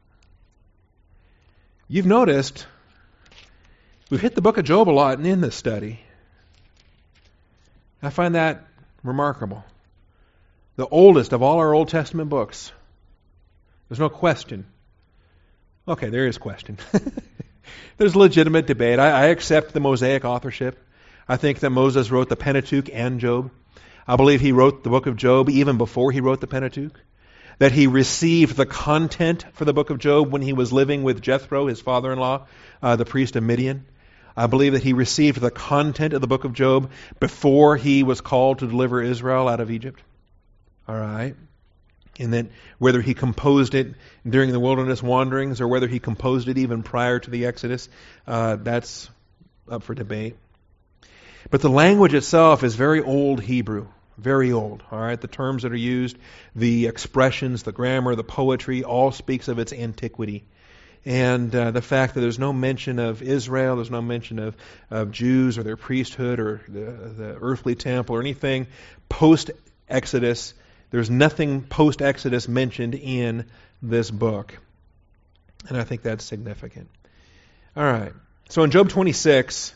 You've noticed we've hit the book of Job a lot in this study. I find that remarkable. The oldest of all our Old Testament books. There's no question. Okay, there is question. There's legitimate debate. I, I accept the Mosaic authorship. I think that Moses wrote the Pentateuch and Job. I believe he wrote the book of Job even before he wrote the Pentateuch. That he received the content for the book of Job when he was living with Jethro, his father-in-law, uh, the priest of Midian. I believe that he received the content of the book of Job before he was called to deliver Israel out of Egypt. All right. And then whether he composed it during the wilderness wanderings or whether he composed it even prior to the Exodus, uh, that's up for debate. But the language itself is very old Hebrew, very old. All right, the terms that are used, the expressions, the grammar, the poetry, all speaks of its antiquity. And uh, the fact that there's no mention of Israel, there's no mention of, of Jews or their priesthood or the, the earthly temple or anything post-Exodus. There's nothing post-Exodus mentioned in this book. And I think that's significant. All right. So in Job twenty-six,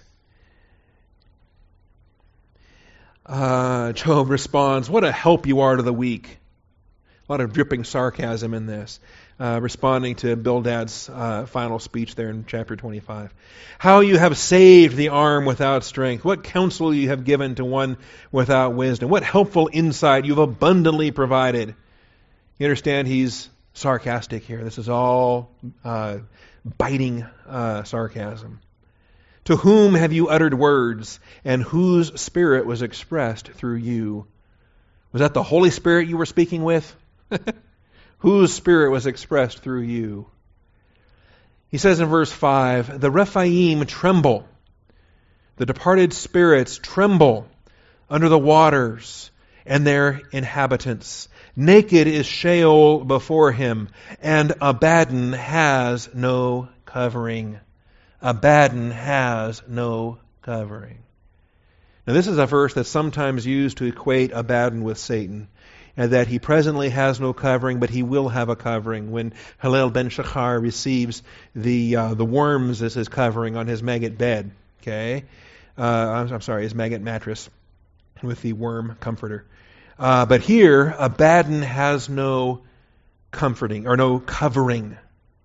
uh, Job responds, "What a help you are to the weak." A lot of dripping sarcasm in this. Uh, responding to Bildad's uh, final speech there in chapter twenty-five. "How you have saved the arm without strength. What counsel you have given to one without wisdom. What helpful insight you've abundantly provided." You understand he's sarcastic here. This is all uh, biting uh, sarcasm. "To whom have you uttered words, and whose spirit was expressed through you?" Was that the Holy Spirit you were speaking with? Whose spirit was expressed through you? He says in verse five, "The Rephaim tremble. The departed spirits tremble under the waters and their inhabitants. Naked is Sheol before him, and Abaddon has no covering." Abaddon has no covering. Now this is a verse that's sometimes used to equate Abaddon with Satan. And that he presently has no covering, but he will have a covering when Hillel ben Shachar receives the uh, the worms as his covering on his maggot bed. Okay, uh, I'm, I'm sorry, his maggot mattress with the worm comforter. Uh, but here, Abaddon has no comforting or no covering.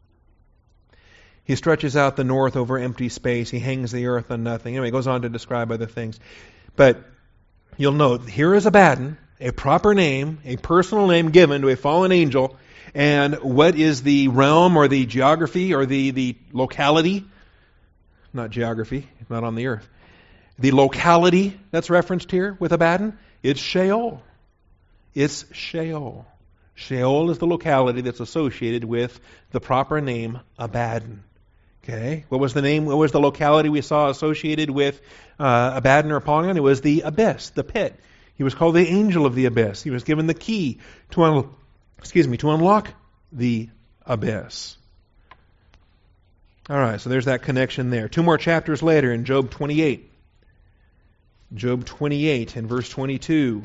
He stretches out the north over empty space. He hangs the earth on nothing. Anyway, he goes on to describe other things. But you'll note, here is Abaddon, a proper name, a personal name given to a fallen angel. And what is the realm or the geography or the, the locality? Not geography, not on the earth. The locality that's referenced here with Abaddon, it's Sheol. It's Sheol. Sheol is the locality that's associated with the proper name Abaddon. Okay, what was the name? What was the locality we saw associated with uh, Abaddon or Apollyon? It was the abyss, the pit. He was called the angel of the abyss. He was given the key to, un- excuse me, to unlock the abyss. All right, so there's that connection there. Two more chapters later in Job twenty-eight. Job twenty-eight and verse twenty-two.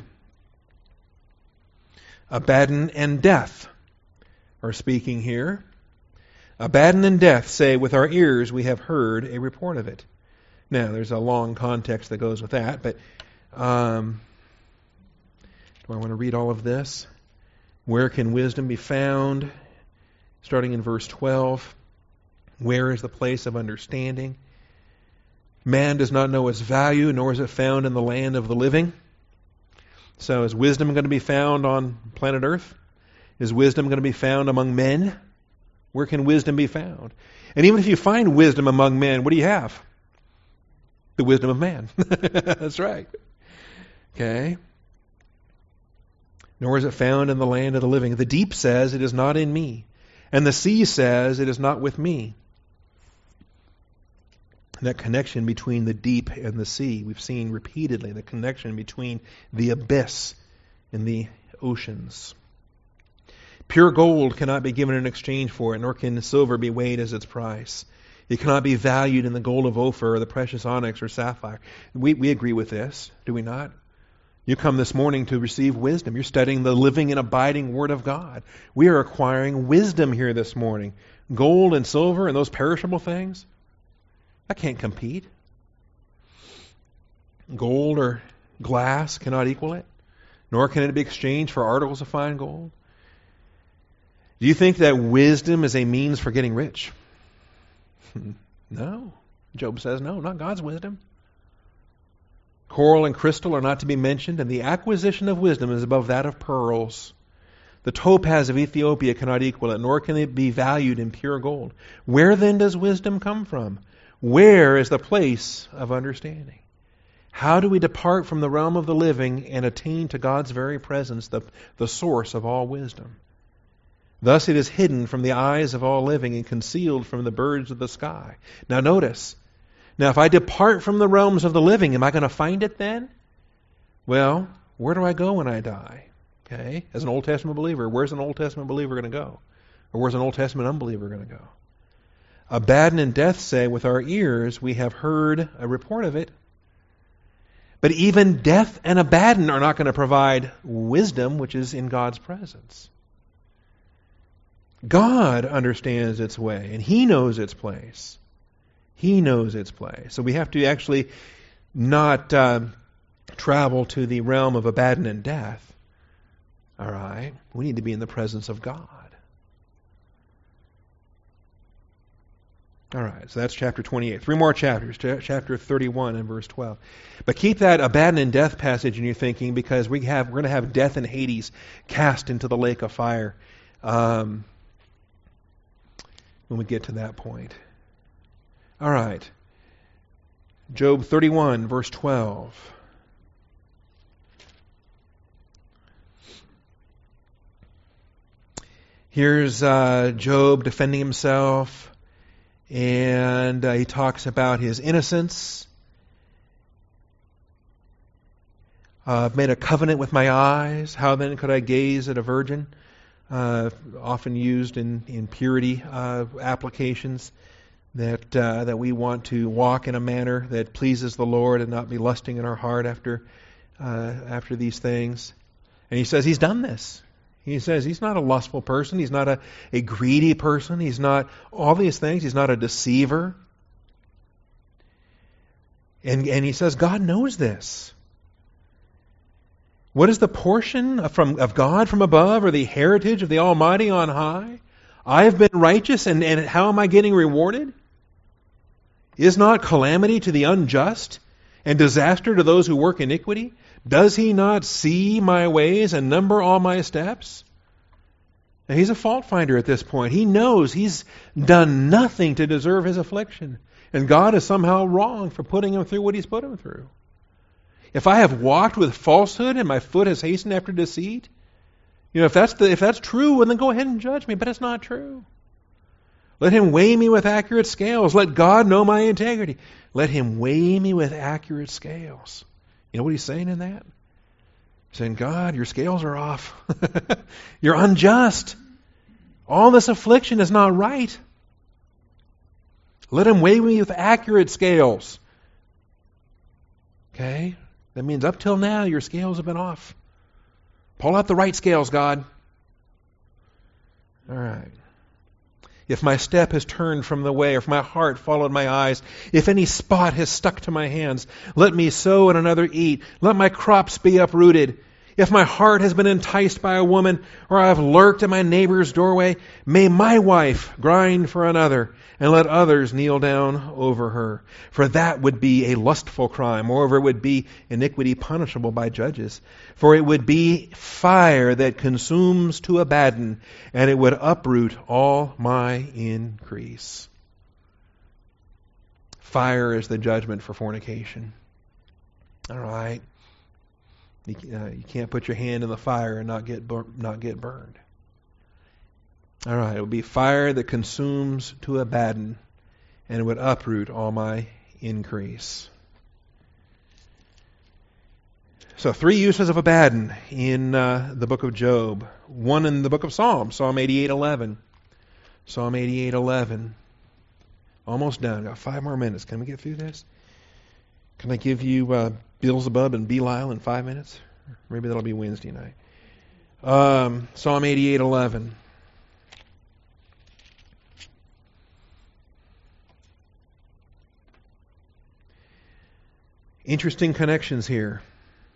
Abaddon and death are speaking here. Abaddon and death say, "With our ears we have heard a report of it." Now, there's a long context that goes with that, but um, do I want to read all of this? Where can wisdom be found? Starting in verse twelve. Where is the place of understanding? Man does not know its value, nor is it found in the land of the living. So is wisdom going to be found on planet Earth? Is wisdom going to be found among men? Where can wisdom be found? And even if you find wisdom among men, what do you have? The wisdom of man. That's right. Okay. Nor is it found in the land of the living. The deep says, "It is not in me." And the sea says, "It is not with me." That connection between the deep and the sea, we've seen repeatedly, the connection between the abyss and the oceans. Pure gold cannot be given in exchange for it, nor can silver be weighed as its price. It cannot be valued in the gold of Ophir or the precious onyx or sapphire. We, we agree with this, do we not? You come this morning to receive wisdom. You're studying the living and abiding Word of God. We are acquiring wisdom here this morning. Gold and silver and those perishable things, that can't compete. Gold or Glass cannot equal it, nor can it be exchanged for articles of fine gold. Do you think that wisdom is a means for getting rich? No. Job says no, not God's wisdom. Coral and crystal are not to be mentioned, and the acquisition of wisdom is above that of pearls. The topaz of Ethiopia cannot equal it, nor can it be valued in pure gold. Where then does wisdom come from? Where is the place of understanding? How do we depart from the realm of the living and attain to God's very presence, the, the source of all wisdom? Thus it is hidden from the eyes of all living and concealed from the birds of the sky. Now notice, now if I depart from the realms of the living, am I going to find it then? Well, where do I go when I die? Okay, as an Old Testament believer, where's an Old Testament believer going to go? Or where's an Old Testament unbeliever going to go? Abaddon and Death say, with our ears we have heard a report of it. But even Death and Abaddon are not going to provide wisdom, which is in God's presence. God understands its way, and He knows its place. He knows its place. So we have to actually not uh, travel to the realm of Abaddon and Death. All right? We need to be in the presence of God. All right, so that's chapter twenty-eight. Three more chapters, chapter thirty-one and verse twelve. But keep that Abaddon and Death passage in your thinking, because we have we're going to have death and Hades cast into the lake of fire um, when we get to that point. All right, Job thirty-one, verse twelve. Here's uh, Job defending himself. And uh, he talks about his innocence. Uh, I've made a covenant with my eyes. How then could I gaze at a virgin? Uh, often used in, in purity uh, applications. That uh, that we want to walk in a manner that pleases the Lord and not be lusting in our heart after uh, after these things. And he says he's done this. He says he's not a lustful person. He's not a, a greedy person. He's not all these things. He's not a deceiver. And, and he says God knows this. What is the portion from, of God from above, or the heritage of the Almighty on high? I have been righteous, and, and how am I getting rewarded? Is not calamity to the unjust and disaster to those who work iniquity? Does He not see my ways and number all my steps? Now, he's a fault finder at this point. He knows he's done nothing to deserve his affliction. And God is somehow wrong for putting him through what He's put him through. If I have walked with falsehood and my foot has hastened after deceit, you know, if that's the, if that's true, well, then go ahead and judge me. But it's not true. Let Him weigh me with accurate scales. Let God know my integrity. Let Him weigh me with accurate scales. You know what He's saying in that? He's saying, God, your scales are off. You're unjust. All this affliction is not right. Let Him weigh me with accurate scales. Okay? That means up till now, your scales have been off. Pull out the right scales, God. All right. If my step has turned from the way, or if my heart followed my eyes, if any spot has stuck to my hands, let me sow and another eat. Let my crops be uprooted. If my heart has been enticed by a woman, or I have lurked at my neighbor's doorway, may my wife grind for another, and let others kneel down over her. For that would be a lustful crime. Moreover, it would be iniquity punishable by judges. For it would be fire that consumes to Abaddon, and it would uproot all my increase. Fire is the judgment for fornication. All right. You, uh, you can't put your hand in the fire and not get bur- not get burned. All right, it will be fire that consumes to Abaddon, and it would uproot all my increase. So three uses of Abaddon in uh, the book of Job. One in the book of Psalms, Psalm eighty-eight eleven. Psalm eighty-eight eleven. Almost done. Got five more minutes. Can we get through this? Can I give you uh, Beelzebub and Belial in five minutes? Maybe that'll be Wednesday night. Um, Psalm eighty-eight eleven. Interesting connections here.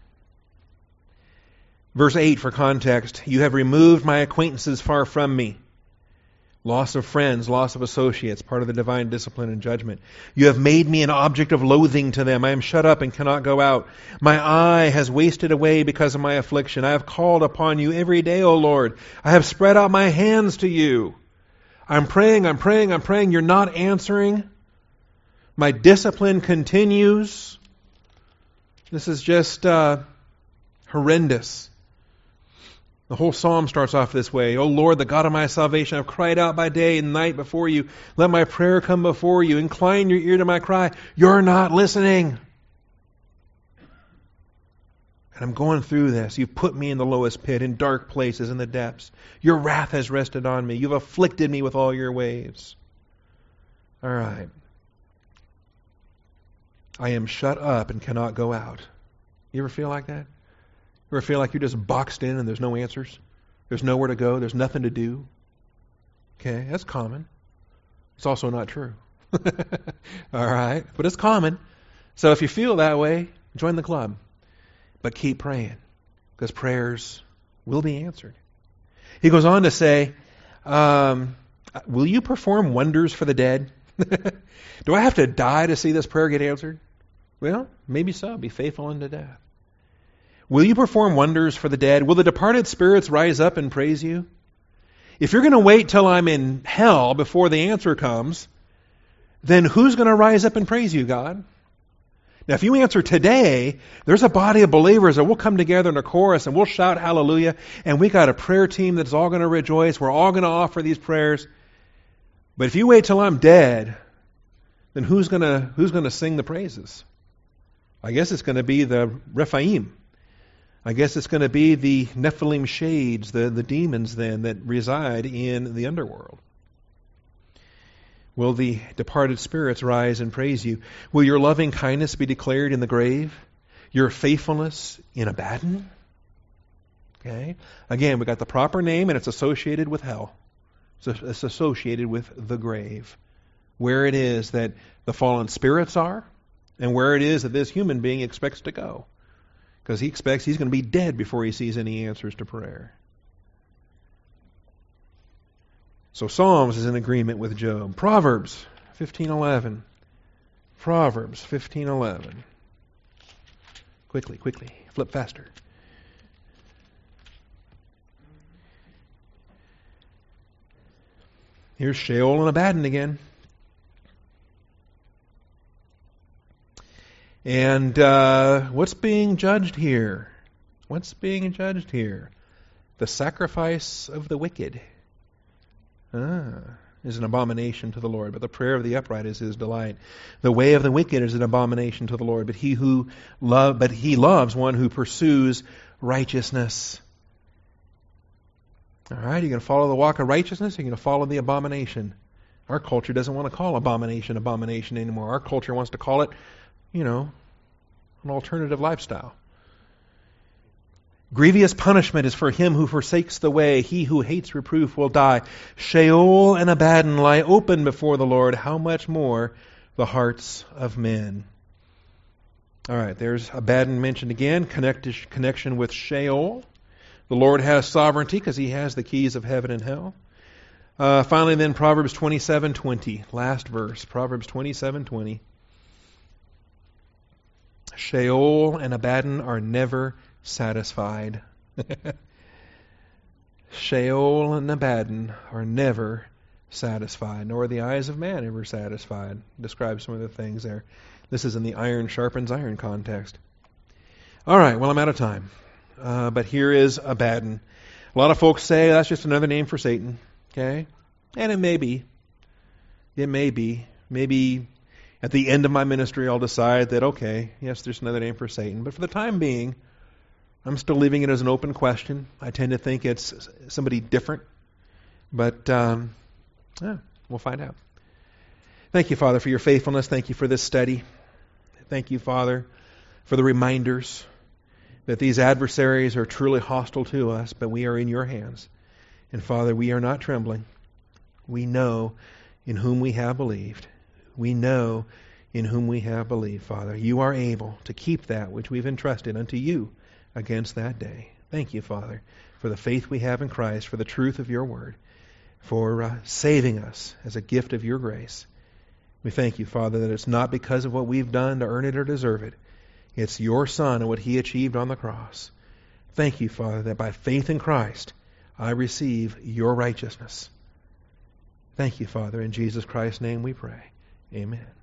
Verse eight for context. You have removed my acquaintances far from me. Loss of friends, loss of associates, part of the divine discipline and judgment. You have made me an object of loathing to them. I am shut up and cannot go out. My eye has wasted away because of my affliction. I have called upon you every day, O Lord. I have spread out my hands to you. I'm praying, I'm praying, I'm praying. You're not answering. My discipline continues. This is just uh, horrendous. The whole psalm starts off this way. O Lord, the God of my salvation, I've cried out by day and night before you. Let my prayer come before you. Incline your ear to my cry. You're not listening. And I'm going through this. You've put me in the lowest pit, in dark places, in the depths. Your wrath has rested on me. You've afflicted me with all your waves. All right. I am shut up and cannot go out. You ever feel like that? You ever feel like you're just boxed in and there's no answers? There's nowhere to go. There's nothing to do. Okay, that's common. It's also not true. All right, but it's common. So if you feel that way, join the club. But keep praying, because prayers will be answered. He goes on to say, um, will you perform wonders for the dead? Do I have to die to see this prayer get answered? Well, maybe so. Be faithful unto death. Will you perform wonders for the dead? Will the departed spirits rise up and praise you? If you're going to wait till I'm in hell before the answer comes, then who's going to rise up and praise you, God? Now, if you answer today, there's a body of believers that will come together in a chorus and we'll shout hallelujah, and we got a prayer team that's all going to rejoice. We're all going to offer these prayers. But if you wait till I'm dead, then who's going to who's going to sing the praises? I guess it's going to be the Rephaim. I guess it's going to be the Nephilim shades, the, the demons then that reside in the underworld. Will the departed spirits rise and praise you? Will your loving kindness be declared in the grave? Your faithfulness in Abaddon? Okay. Again, we got the proper name and it's associated with hell. It's, it's associated with the grave. Where it is that the fallen spirits are and where it is that this human being expects to go. Because he expects he's going to be dead before he sees any answers to prayer. So Psalms is in agreement with Job. Proverbs fifteen eleven. Proverbs fifteen eleven. Quickly, quickly. Flip faster. Here's Sheol and Abaddon again. And uh, what's being judged here? What's being judged here? The sacrifice of the wicked ah, is an abomination to the Lord, but the prayer of the upright is his delight. The way of the wicked is an abomination to the Lord, but he who love, but he loves one who pursues righteousness. All right, you're going to follow the walk of righteousness. You're going to follow the abomination. Our culture doesn't want to call abomination abomination anymore. Our culture wants to call it, you know, an alternative lifestyle. Grievous punishment is for him who forsakes the way. He who hates reproof will die. Sheol and Abaddon lie open before the Lord. How much more the hearts of men? All right, there's Abaddon mentioned again. Connect, connection with Sheol. The Lord has sovereignty because he has the keys of heaven and hell. Uh, finally, then, Proverbs twenty-seven twenty. Last verse. Proverbs twenty-seven twenty. Sheol and Abaddon are never satisfied. Sheol and Abaddon are never satisfied, nor are the eyes of man ever satisfied. Describe some of the things there. This is in the iron sharpens iron context. All right, well, I'm out of time. Uh, but here is Abaddon. A lot of folks say that's just another name for Satan. Okay? And it may be. It may be. Maybe at the end of my ministry I'll decide that, okay, yes, there's another name for Satan. But for the time being, I'm still leaving it as an open question. I tend to think it's somebody different. But um, yeah, we'll find out. Thank you, Father, for your faithfulness. Thank you for this study. Thank you, Father, for the reminders that these adversaries are truly hostile to us, but we are in your hands. And Father, we are not trembling. We know in whom we have believed. We know in whom we have believed, Father. You are able to keep that which we've entrusted unto you against that day. Thank you, Father, for the faith we have in Christ, for the truth of your word, for uh, saving us as a gift of your grace. We thank you, Father, that it's not because of what we've done to earn it or deserve it. It's your Son and what he achieved on the cross. Thank you, Father, that by faith in Christ, I receive your righteousness. Thank you, Father. In Jesus Christ's name we pray. Amen.